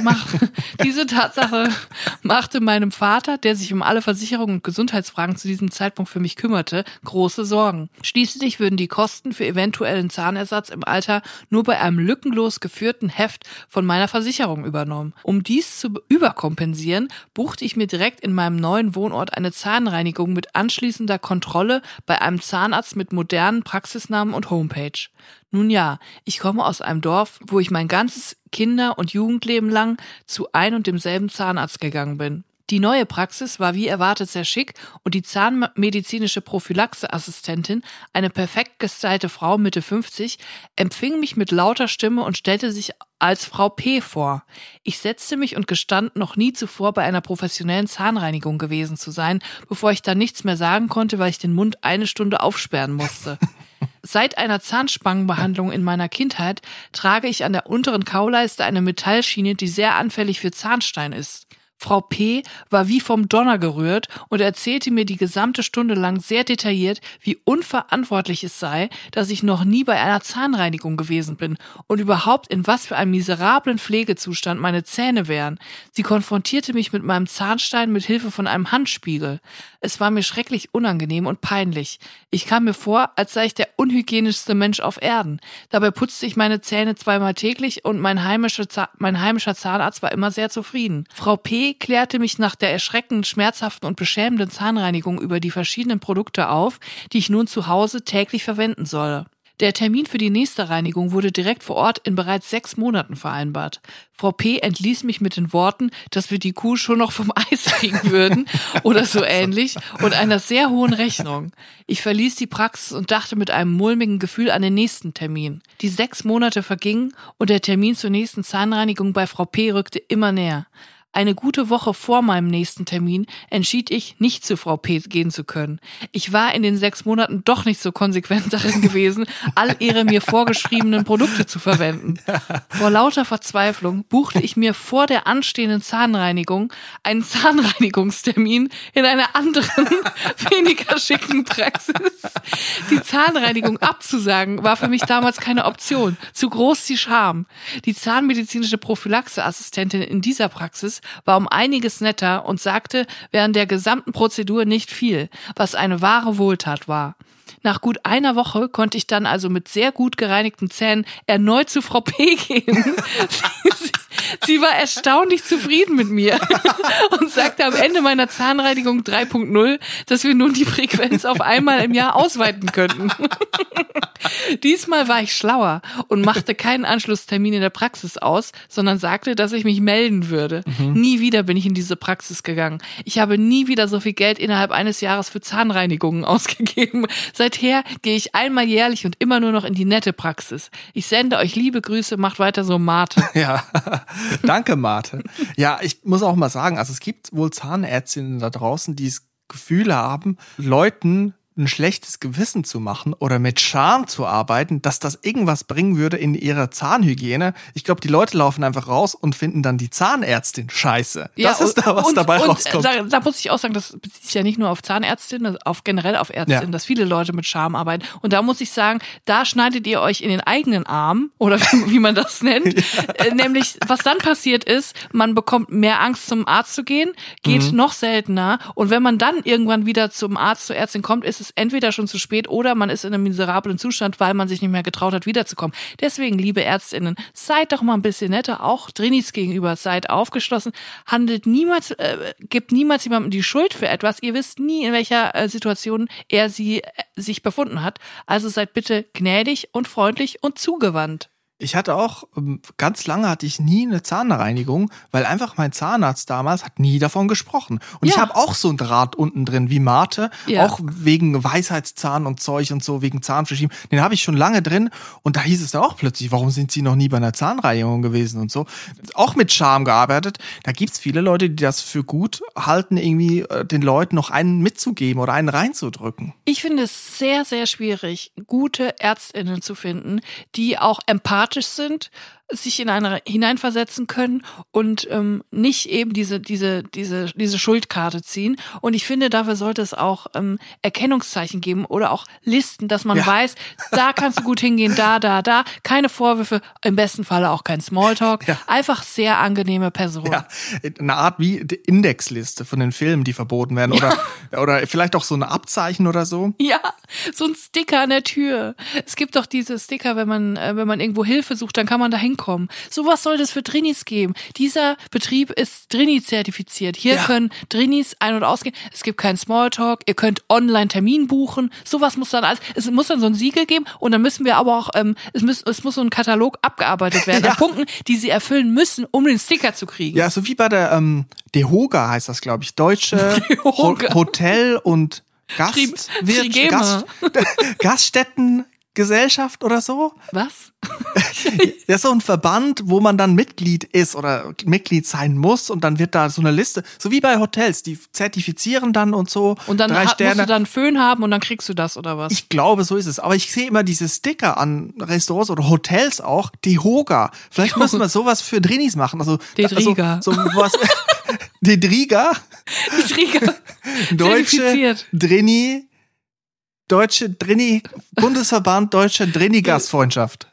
machte meinem Vater, der sich um alle Versicherungen und Gesundheitsfragen zu diesem Zeitpunkt für mich kümmerte, große Sorgen. Schließlich würden die Kosten für eventuellen Zahnersatz im Alter nur bei einem lückenlos geführten Heft von meiner Versicherung übernommen. Um dies zu überkompensieren, buchte ich mir direkt in meinem neuen Wohnort eine Zahnreinigung mit anschließender Kontrolle bei einem Zahnarzt mit modernen Praxisnamen und Homepage. Nun ja, ich komme aus einem Dorf, wo ich mein ganzes Kinder- und Jugendleben lang zu ein und demselben Zahnarzt gegangen bin. Die neue Praxis war wie erwartet sehr schick und die zahnmedizinische Prophylaxe-Assistentin, eine perfekt gestylte Frau Mitte 50, empfing mich mit lauter Stimme und stellte sich als Frau P. vor. Ich setzte mich und gestand, noch nie zuvor bei einer professionellen Zahnreinigung gewesen zu sein, bevor ich dann nichts mehr sagen konnte, weil ich den Mund eine Stunde aufsperren musste. Seit einer Zahnspangenbehandlung in meiner Kindheit trage ich an der unteren Kauleiste eine Metallschiene, die sehr anfällig für Zahnstein ist. Frau P. war wie vom Donner gerührt und erzählte mir die gesamte Stunde lang sehr detailliert, wie unverantwortlich es sei, dass ich noch nie bei einer Zahnreinigung gewesen bin und überhaupt in was für einem miserablen Pflegezustand meine Zähne wären. Sie konfrontierte mich mit meinem Zahnstein mit Hilfe von einem Handspiegel. Es war mir schrecklich unangenehm und peinlich. Ich kam mir vor, als sei ich der unhygienischste Mensch auf Erden. Dabei putzte ich meine Zähne 2-mal täglich und mein heimischer Zahnarzt war immer sehr zufrieden. Frau P. klärte mich nach der erschreckend schmerzhaften und beschämenden Zahnreinigung über die verschiedenen Produkte auf, die ich nun zu Hause täglich verwenden solle. Der Termin für die nächste Reinigung wurde direkt vor Ort in bereits 6 Monaten vereinbart. Frau P. entließ mich mit den Worten, dass wir die Kuh schon noch vom Eis kriegen würden oder so ähnlich und einer sehr hohen Rechnung. Ich verließ die Praxis und dachte mit einem mulmigen Gefühl an den nächsten Termin. Die 6 Monate vergingen und der Termin zur nächsten Zahnreinigung bei Frau P. rückte immer näher. Eine gute Woche vor meinem nächsten Termin entschied ich, nicht zu Frau P. gehen zu können. Ich war in den 6 Monaten doch nicht so konsequent darin gewesen, all ihre mir vorgeschriebenen Produkte zu verwenden. Vor lauter Verzweiflung buchte ich mir vor der anstehenden Zahnreinigung einen Zahnreinigungstermin in einer anderen, weniger schicken Praxis. Die Zahnreinigung abzusagen war für mich damals keine Option. Zu groß die Scham. Die zahnmedizinische Prophylaxe-Assistentin in dieser Praxis war um einiges netter und sagte während der gesamten Prozedur nicht viel, was eine wahre Wohltat war. Nach gut einer Woche konnte ich dann also mit sehr gut gereinigten Zähnen erneut zu Frau P. gehen. Sie war erstaunlich zufrieden mit mir und sagte am Ende meiner Zahnreinigung 3.0, dass wir nun die Frequenz auf einmal im Jahr ausweiten könnten. Diesmal war ich schlauer und machte keinen Anschlusstermin in der Praxis aus, sondern sagte, dass ich mich melden würde. Nie wieder bin ich in diese Praxis gegangen. Ich habe nie wieder so viel Geld innerhalb eines Jahres für Zahnreinigungen ausgegeben. Seither gehe ich einmal jährlich und immer nur noch in die nette Praxis. Ich sende euch liebe Grüße, macht weiter so, Marte. Ja, danke, Marte. Ja, ich muss auch mal sagen, also es gibt wohl Zahnärztinnen da draußen, die das Gefühl haben, Leuten ein schlechtes Gewissen zu machen oder mit Scham zu arbeiten, dass das irgendwas bringen würde in ihrer Zahnhygiene. Ich glaube, die Leute laufen einfach raus und finden dann die Zahnärztin scheiße. Ja, das ist da, was dabei rauskommt. Da muss ich auch sagen, das bezieht sich ja nicht nur auf Zahnärztinnen, generell auf Ärztinnen, dass viele Leute mit Scham arbeiten. Und da muss ich sagen, da schneidet ihr euch in den eigenen Arm oder wie man das nennt. Nämlich, was dann passiert ist, man bekommt mehr Angst, zum Arzt zu gehen, geht noch seltener. Und wenn man dann irgendwann wieder zum Arzt, zur Ärztin kommt, ist es entweder schon zu spät oder man ist in einem miserablen Zustand, weil man sich nicht mehr getraut hat, wiederzukommen. Deswegen, liebe ÄrztInnen, seid doch mal ein bisschen netter, auch Drinis gegenüber, seid aufgeschlossen, gebt niemals jemandem die Schuld für etwas. Ihr wisst nie, in welcher Situation er sie sich befunden hat. Also seid bitte gnädig und freundlich und zugewandt. Ich hatte auch, ganz lange hatte ich nie eine Zahnreinigung, weil einfach mein Zahnarzt damals hat nie davon gesprochen. Und ich habe auch so ein Draht unten drin wie Mate, auch wegen Weisheitszahn und Zeug und so, wegen Zahnverschieben. Den habe ich schon lange drin und da hieß es dann auch plötzlich, warum sind Sie noch nie bei einer Zahnreinigung gewesen und so. Auch mit Scham gearbeitet. Da gibt's viele Leute, die das für gut halten, irgendwie den Leuten noch einen mitzugeben oder einen reinzudrücken. Ich finde es sehr, sehr schwierig, gute ÄrztInnen zu finden, die auch empathisch sind, sich in eine hineinversetzen können und nicht eben diese Schuldkarte ziehen. Und ich finde, dafür sollte es auch Erkennungszeichen geben oder auch Listen, dass man weiß, da kannst du gut hingehen, da. Keine Vorwürfe, im besten Falle auch kein Smalltalk. Ja. Einfach sehr angenehme Person. Ja, eine Art wie die Indexliste von den Filmen, die verboten werden. Oder vielleicht auch so eine Abzeichen oder so. Ja, so ein Sticker an der Tür. Es gibt doch diese Sticker, wenn man irgendwo Hilfe sucht, dann kann man da hinkommen. Sowas sollte es für Drinis geben. Dieser Betrieb ist Drini-zertifiziert. Hier können Drinis ein- und ausgehen. Es gibt keinen Smalltalk. Ihr könnt Online-Termin buchen. Sowas muss dann alles. Es muss dann so ein Siegel geben und dann müssen wir aber auch, es muss so ein Katalog abgearbeitet werden an Punkten, die sie erfüllen müssen, um den Sticker zu kriegen. Ja, so wie bei der DEHOGA heißt das, glaube ich. Deutsche Hotel- und Gaststättengesellschaft oder so. Was? Das ist so ein Verband, wo man dann Mitglied ist oder Mitglied sein muss und dann wird da so eine Liste, so wie bei Hotels, die zertifizieren dann und so. Und dann 3 Sterne. Musst du dann Föhn haben und dann kriegst du das oder was? Ich glaube, so ist es. Aber ich sehe immer diese Sticker an Restaurants oder Hotels auch, DEHOGA. Vielleicht müssen wir sowas für Drinis machen. Also DEDRIGA. So was. DEDRIGA? DEDRIGA. Deutsche Drini, Bundesverband Deutscher Drini-Gastfreundschaft.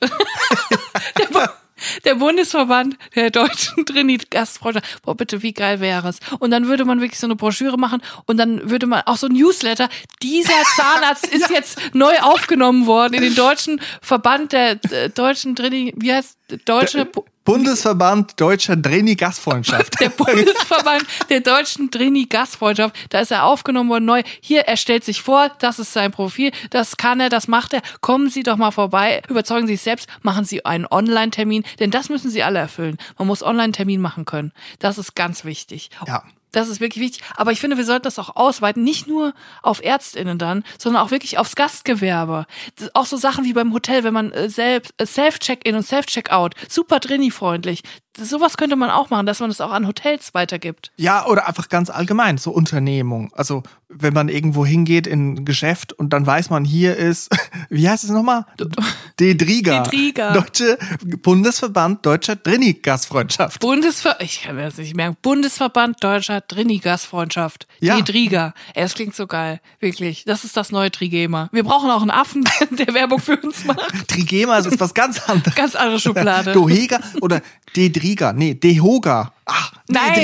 Der Bundesverband der deutschen Drini-Gastfreundschaft. Boah, bitte, wie geil wäre es? Und dann würde man wirklich so eine Broschüre machen und dann würde man auch so ein Newsletter. Dieser Zahnarzt ist jetzt neu aufgenommen worden in den deutschen Verband der deutschen Drini, wie heißt deutsche Bundesverband Deutscher Drini-Gastfreundschaft. Der Bundesverband der deutschen Drini-Gastfreundschaft. Da ist er aufgenommen worden neu. Hier, er stellt sich vor, das ist sein Profil, das kann er, das macht er. Kommen Sie doch mal vorbei, überzeugen Sie sich selbst, machen Sie einen Online-Termin, denn das müssen Sie alle erfüllen. Man muss Online-Termin machen können. Das ist ganz wichtig. Ja. Das ist wirklich wichtig. Aber ich finde, wir sollten das auch ausweiten, nicht nur auf ÄrztInnen dann, sondern auch wirklich aufs Gastgewerbe. Auch so Sachen wie beim Hotel, wenn man selbst Self-Check-In und Self-Check-Out, super Drini-freundlich. Sowas könnte man auch machen, dass man das auch an Hotels weitergibt. Ja, oder einfach ganz allgemein, so Unternehmung. Also, wenn man irgendwo hingeht in ein Geschäft und dann weiß man, hier ist, wie heißt es nochmal? DEDRIGA. Deutsche Bundesverband Deutscher Drini-Gastfreundschaft. Ich kann mir das nicht merken. Bundesverband Deutscher Drini-Gastfreundschaft. Ja. DEDRIGA. Es klingt so geil. Wirklich. Das ist das neue Trigema. Wir brauchen auch einen Affen, der Werbung für uns macht. Trigema ist was ganz anderes. Ganz andere Schublade. DEHOGA oder DEHOGA. Ach,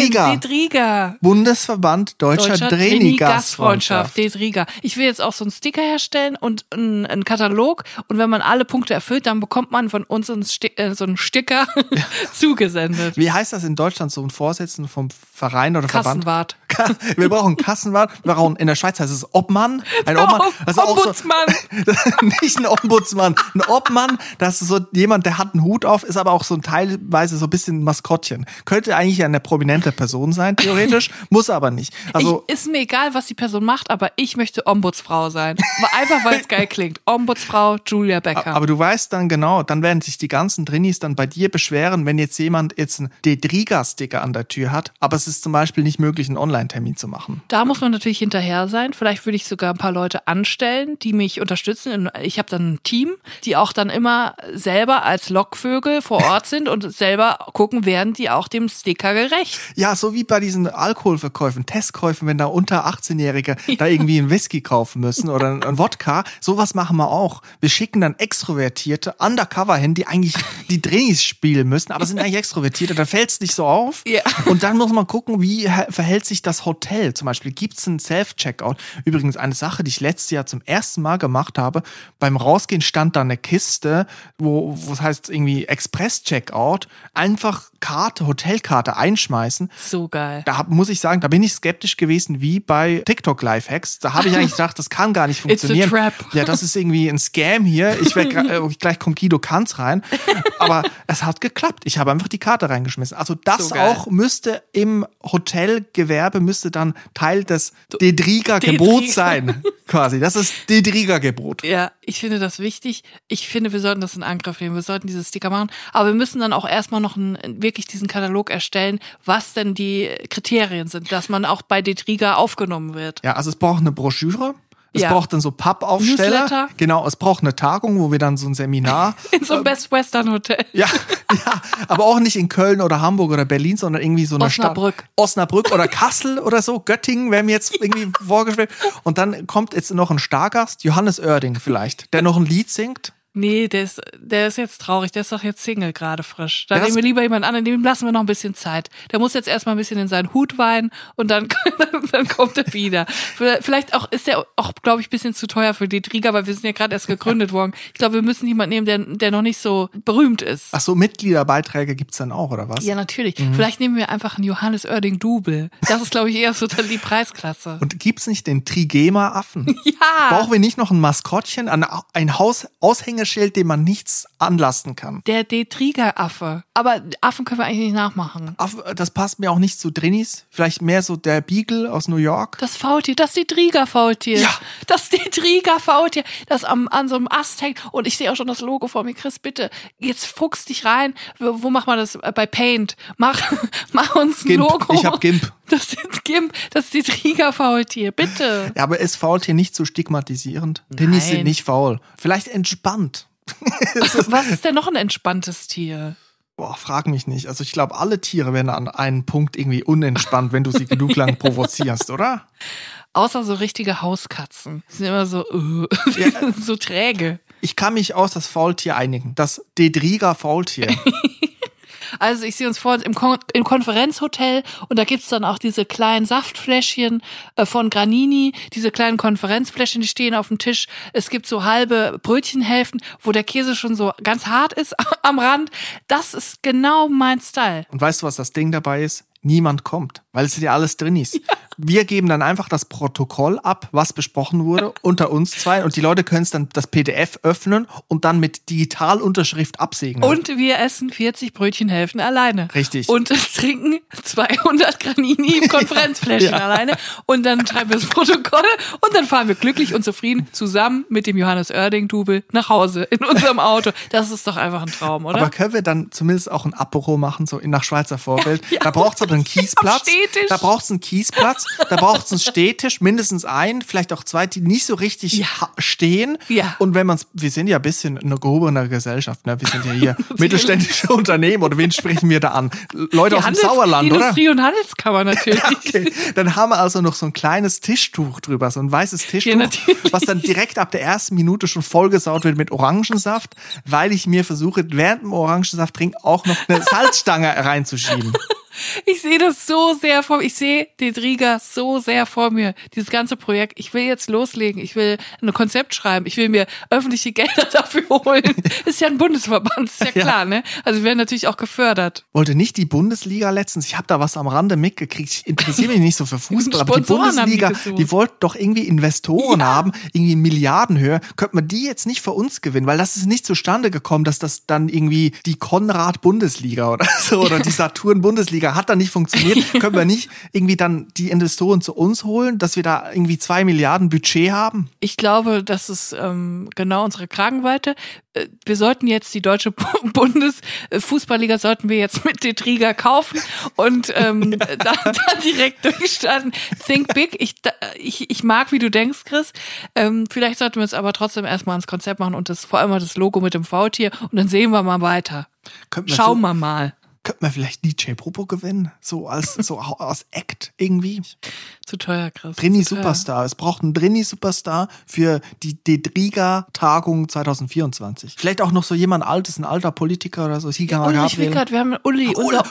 DEDRIGA. Bundesverband Deutscher Drini-Gastfreundschaft. DEDRIGA. Ich will jetzt auch so einen Sticker herstellen und einen Katalog. Und wenn man alle Punkte erfüllt, dann bekommt man von uns so einen Sticker zugesendet. Wie heißt das in Deutschland, so ein Vorsitzender vom Verein oder Kassenwart. Verband? Wir brauchen einen Kassenwart. In der Schweiz heißt es Obmann. Ein Obmann. Also Ombudsmann. Nicht ein Ombudsmann. Ein Obmann, das ist so jemand, der hat einen Hut auf, ist aber auch so teilweise so ein bisschen Maskottchen. Könnte eigentlich eine prominente Person sein, theoretisch, muss aber nicht. Also ist mir egal, was die Person macht, aber ich möchte Ombudsfrau sein. Einfach, weil es geil klingt. Ombudsfrau Julia Becker. Aber du weißt dann genau, dann werden sich die ganzen Drinis dann bei dir beschweren, wenn jetzt jemand einen DEDRIGA-Sticker an der Tür hat, aber es ist zum Beispiel nicht möglich, einen Online-Termin zu machen. Da muss man natürlich hinterher sein. Vielleicht würde ich sogar ein paar Leute anstellen, die mich unterstützen. Ich habe dann ein Team, die auch dann immer selber als Lockvögel vor Ort sind und selber gucken, werden die auch dem Sticker gerecht. Ja, so wie bei diesen Alkoholverkäufen, Testkäufen, wenn da unter 18-Jährige da irgendwie einen Whisky kaufen müssen oder einen Wodka. Sowas machen wir auch. Wir schicken dann Extrovertierte undercover hin, die eigentlich die Drinis spielen müssen, aber sind eigentlich Extrovertierte. Da fällt es nicht so auf. Ja. Und dann muss man gucken, wie verhält sich das Hotel. Zum Beispiel gibt es einen Self-Checkout. Übrigens eine Sache, die ich letztes Jahr zum ersten Mal gemacht habe. Beim Rausgehen stand da eine Kiste, wo es heißt irgendwie Express-Checkout. Einfach Hotelkarte einschmeißen. So geil. Da muss ich sagen, da bin ich skeptisch gewesen, wie bei TikTok Lifehacks. Da habe ich eigentlich gedacht, das kann gar nicht funktionieren. It's a trap. Ja, das ist irgendwie ein Scam hier. Gleich kommt Guido Kanz rein. Aber es hat geklappt. Ich habe einfach die Karte reingeschmissen. Also das so auch müsste im Hotelgewerbe dann Teil des DEDRIGA-Gebots sein. Quasi. Das ist DEDRIGA-Gebot. Ja, ich finde das wichtig. Ich finde, wir sollten das in Angriff nehmen. Wir sollten diese Sticker machen. Aber wir müssen dann auch erstmal noch wirklich diesen Katalog erstellen, was denn die Kriterien sind, dass man auch bei DEDRIGA aufgenommen wird. Ja, also es braucht eine Broschüre. Es Ja. braucht dann so Pappaufsteller. Newsletter. Genau, es braucht eine Tagung, wo wir dann so ein Seminar. In so einem Best Western Hotel. Ja, ja, aber auch nicht in Köln oder Hamburg oder Berlin, sondern irgendwie so eine Osnabrück. Stadt. Osnabrück oder Kassel oder so. Göttingen wäre mir jetzt irgendwie vorgeschwebt. Und dann kommt jetzt noch ein Stargast, Johannes Oerding vielleicht, der noch ein Lied singt. Nee, der ist jetzt traurig. Der ist doch jetzt Single gerade frisch. Da Ja, das- nehmen wir lieber jemand anderen, dem lassen wir noch ein bisschen Zeit. Der muss jetzt erstmal ein bisschen in seinen Hut weinen und dann, dann kommt er wieder. Vielleicht auch ist der auch, glaube ich, ein bisschen zu teuer für die Trigger, weil wir sind ja gerade erst gegründet worden. Ich glaube, wir müssen jemanden nehmen, der noch nicht so berühmt ist. Ach so, Mitgliederbeiträge gibt's dann auch, oder was? Ja, natürlich. Vielleicht nehmen wir einfach einen Johannes Oerding Double. Das ist, glaube ich, eher so dann die Preisklasse. Und gibt's nicht den Trigema-Affen? Ja. Brauchen wir nicht noch ein Maskottchen, ein Aushängeschild, dem man nichts anlasten kann? Der Detriger-Affe. Aber Affen können wir eigentlich nicht nachmachen. Das passt mir auch nicht zu Drinnies. Vielleicht mehr so der Beagle aus New York. Das Faultier, das Detriger-Faultier. Ja. Das Detriger-Faultier, das an so einem Ast hängt. Und ich sehe auch schon das Logo vor mir. Chris, bitte, jetzt fuchs dich rein. Wo macht man das? Bei Paint. Mach uns ein Gimp. Logo. Ich hab Gimp. Das ist Gimp, das Detriger-Faultier, bitte. Ja, aber ist Faultier nicht so stigmatisierend? Drinnies sind Nein. nicht faul. Vielleicht entspannt. Was ist denn noch ein entspanntes Tier? Boah, frag mich nicht. Also ich glaube, alle Tiere werden an einem Punkt irgendwie unentspannt, wenn du sie genug lang provozierst, oder? Außer so richtige Hauskatzen. Die sind immer so, so träge. Ich kann mich aus das Faultier einigen. Das Dedriger Faultier. Also ich sehe uns vor uns im Konferenzhotel und da gibt's dann auch diese kleinen Saftfläschchen von Granini, diese kleinen Konferenzfläschchen, die stehen auf dem Tisch. Es gibt so halbe Brötchenhälften, wo der Käse schon so ganz hart ist am Rand. Das ist genau mein Style. Und weißt du, was das Ding dabei ist? Niemand kommt, weil es sind ja alles Drinnies. Ja. Wir geben dann einfach das Protokoll ab, was besprochen wurde, unter uns zwei. Und die Leute können es dann das PDF öffnen und dann mit Digitalunterschrift absegnen. Und wir essen 40 Brötchenhälften alleine. Richtig. Und trinken 200 Granini im Konferenzfläschchen alleine. Und dann schreiben wir das Protokoll und dann fahren wir glücklich und zufrieden zusammen mit dem Johannes Oerding-Double nach Hause in unserem Auto. Das ist doch einfach ein Traum, oder? Aber können wir dann zumindest auch ein Apero machen, so nach Schweizer Vorbild? Ja. Da braucht es aber einen Kiesplatz. Da braucht es einen Kiesplatz. Da braucht es einen Stehtisch, mindestens einen, vielleicht auch zwei, die nicht so richtig stehen. Ja. Und wenn wir sind ja ein bisschen eine gehobene Gesellschaft, ne? Wir sind ja hier mittelständische Unternehmen, oder wen sprechen wir da an? Leute aus dem Sauerland, oder? Industrie- und Handelskammer natürlich. Ja, okay. Dann haben wir also noch so ein kleines Tischtuch drüber, so ein weißes Tischtuch, was dann direkt ab der ersten Minute schon vollgesaut wird mit Orangensaft, weil ich mir versuche, während dem Orangensaft trinken auch noch eine Salzstange reinzuschieben. Ich sehe das so sehr vor mir. Ich sehe den Trigger so sehr vor mir. Dieses ganze Projekt. Ich will jetzt loslegen. Ich will ein Konzept schreiben. Ich will mir öffentliche Gelder dafür holen. Ist ja ein Bundesverband, ist ja klar, ne? Also wir werden natürlich auch gefördert. Wollte nicht die Bundesliga letztens, ich habe da was am Rande mitgekriegt, ich interessiere mich nicht so für Fußball, aber die Sponsoren Bundesliga, haben die wollten doch irgendwie Investoren haben, irgendwie in Milliardenhöhe. Könnte man die jetzt nicht für uns gewinnen? Weil das ist nicht zustande gekommen, dass das dann irgendwie die Konrad-Bundesliga oder so oder die Saturn-Bundesliga hat dann nicht funktioniert. Können wir nicht irgendwie dann die Investoren zu uns holen, dass wir da irgendwie 2 Milliarden Budget haben? Ich glaube, das ist genau unsere Kragenweite. Wir sollten jetzt die deutsche Bundesfußballliga sollten wir jetzt mit den Trigger kaufen und da direkt durchstarten. Think big. Ich mag, wie du denkst, Chris. Vielleicht sollten wir es aber trotzdem erstmal ans Konzept machen und vor allem das Logo mit dem Faultier und dann sehen wir mal weiter. Schauen wir mal. Könnte man vielleicht DJ Popo gewinnen? So als Act irgendwie? Zu teuer, Chris. Drini-Superstar. Es braucht einen Drini-Superstar für die Dedriga-Tagung 2024. Vielleicht auch noch so jemand Altes, ein alter Politiker oder so. Ulrich Wickert, wir haben Uli.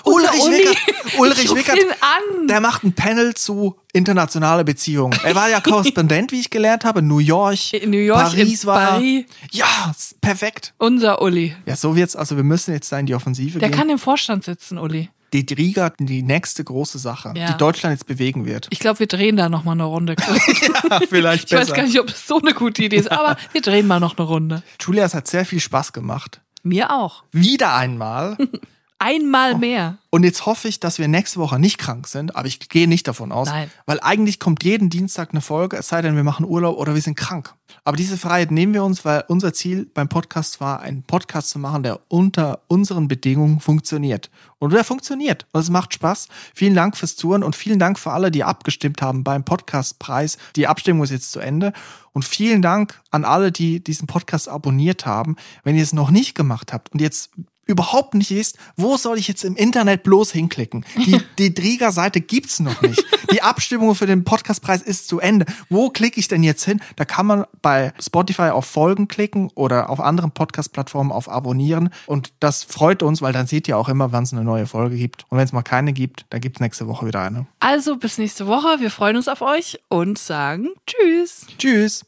Ulrich Wickert, an. der macht ein Panel zu internationale Beziehungen. Er war ja Korrespondent, wie ich gelernt habe. New York, Paris war. Ja, perfekt. Unser Uli. Ja, so wird's. Also wir müssen jetzt da in die Offensive gehen. Der kann im Vorstand sitzen, Uli. Dedriga, die nächste große Sache, ja, die Deutschland jetzt bewegen wird. Ich glaube, wir drehen da nochmal eine Runde. Ja, vielleicht besser. Ich weiß gar nicht, ob das so eine gute Idee ist, aber wir drehen mal noch eine Runde. Julia, es hat sehr viel Spaß gemacht. Mir auch. Wieder einmal. Einmal mehr. Und jetzt hoffe ich, dass wir nächste Woche nicht krank sind, aber ich gehe nicht davon aus. Nein. Weil eigentlich kommt jeden Dienstag eine Folge, es sei denn, wir machen Urlaub oder wir sind krank. Aber diese Freiheit nehmen wir uns, weil unser Ziel beim Podcast war, einen Podcast zu machen, der unter unseren Bedingungen funktioniert. Und der funktioniert. Und es macht Spaß. Vielen Dank fürs Zuhören und vielen Dank für alle, die abgestimmt haben beim Podcastpreis. Die Abstimmung ist jetzt zu Ende. Und vielen Dank an alle, die diesen Podcast abonniert haben. Wenn ihr es noch nicht gemacht habt und jetzt überhaupt nicht wisst, wo soll ich jetzt im Internet bloß hinklicken? Die Drieger-Seite gibt's noch nicht. Die Abstimmung für den Podcastpreis ist zu Ende. Wo klicke ich denn jetzt hin? Da kann man bei Spotify auf Folgen klicken oder auf anderen Podcast-Plattformen auf Abonnieren. Und das freut uns, weil dann seht ihr auch immer, wann es eine neue Folge gibt. Und wenn es mal keine gibt, dann gibt's nächste Woche wieder eine. Also bis nächste Woche. Wir freuen uns auf euch und sagen Tschüss. Tschüss.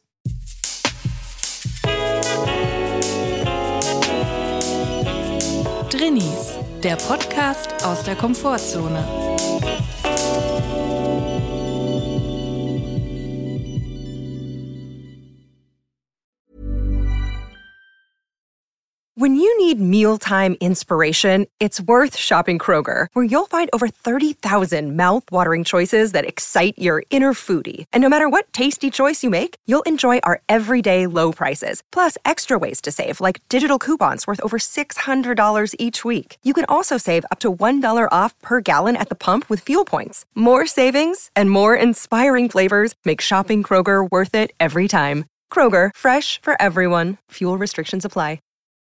Drinnies, der Podcast aus der Komfortzone. When you need mealtime inspiration, it's worth shopping Kroger, where you'll find over 30,000 mouth-watering choices that excite your inner foodie. And no matter what tasty choice you make, you'll enjoy our everyday low prices, plus extra ways to save, like digital coupons worth over $600 each week. You can also save up to $1 off per gallon at the pump with fuel points. More savings and more inspiring flavors make shopping Kroger worth it every time. Kroger, fresh for everyone. Fuel restrictions apply.